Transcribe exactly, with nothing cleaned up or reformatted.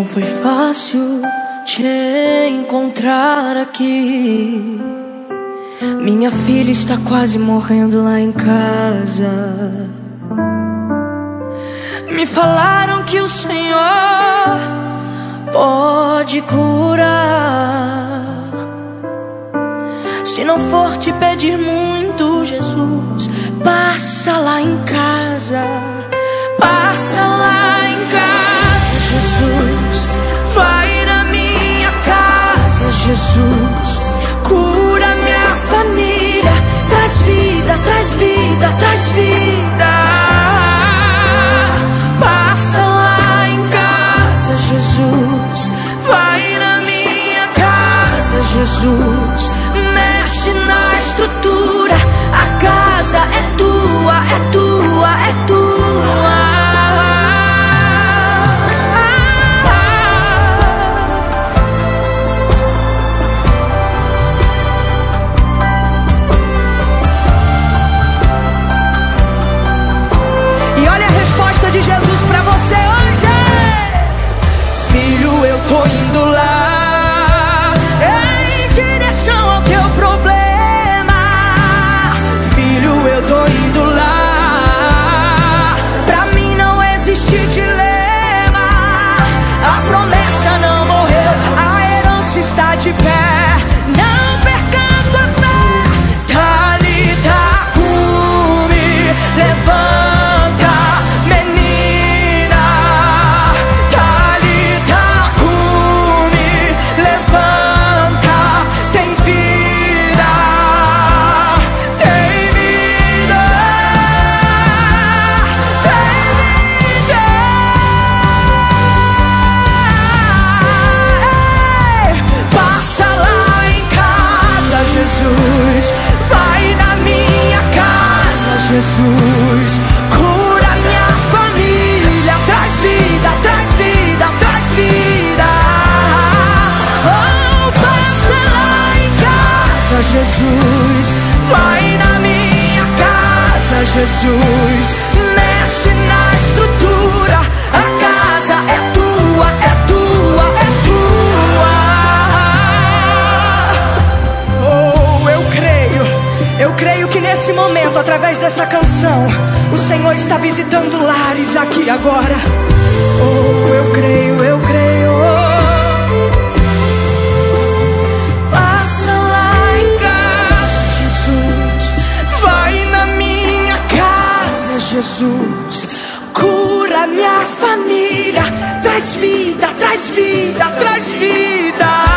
Não foi fácil te encontrar aqui. Minha filha está quase morrendo lá em casa. Me falaram que o Senhor pode curar. Se não for te pedir muito, Jesus, passa lá em casa. Passa lá em casa, Jesus. Vai na minha casa, Jesus. Cura minha família. Traz vida, traz vida, traz vida. Passa lá em casa, Jesus. Vai na minha casa, Jesus. Mexe na estrutura. A casa é tua, é tua, é tua. E olha a resposta de Jesus pra você hoje. Filho, eu tô indo lá em direção ao teu problema. Filho, eu tô indo lá. Pra mim não existe dilema. A promessa não morreu, a herança está de pé. Não perca a tua fé. Talita cumi, levanta, menina. Talita cumi, levanta, tem vida, tem vida, tem vida. Ei, passa lá em casa, Jesus. Vai na minha casa, Jesus. Cura minha família. Traz vida, traz vida, traz vida. Oh, passa lá em casa, Jesus. Vai na minha casa, Jesus. Mexe na estrutura. A casa é tua, é tua, é tua. Oh, eu creio. Eu creio que nesse momento, através dessa canção, o Senhor está visitando lares aqui agora. Oh, eu creio, eu creio. Passa lá em casa, Jesus. Vai na minha casa, Jesus. Cura minha família. Traz vida, traz vida, traz vida.